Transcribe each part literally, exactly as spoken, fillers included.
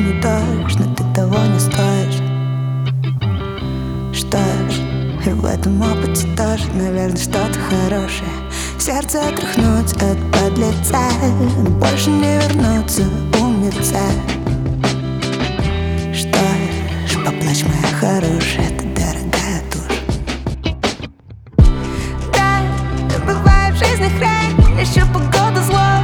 не дашь, но ты того не стоишь. Что ж, и в этом опыте тоже, наверное, что-то хорошее. Сердце отряхнуть от подлеца, больше не вернуться, умница. Что ж, поплачь, моя хорошая, ты дорогая тоже. Да, бывает в жизни хрень, еще погода зло.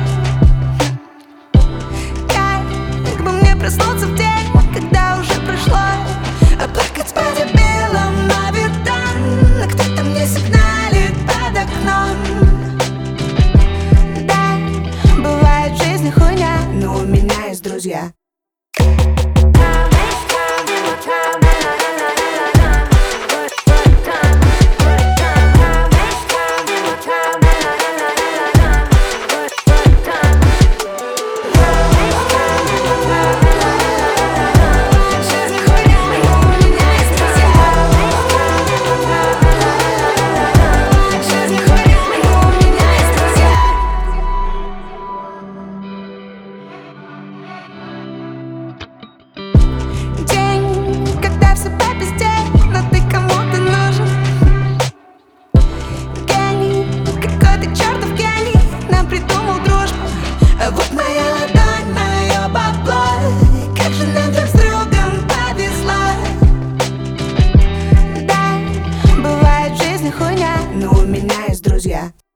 Как бы мне проснуться в день, когда уже прошло, а плакать по дебилам на видан, а кто-то мне сигналит под окном. Да, бывает в жизни хуйня, но у меня есть друзья. Вот моя ладонь, мое бабло, как же нам друг с другом повезло. Да, бывает в жизни хуйня, но у меня есть друзья.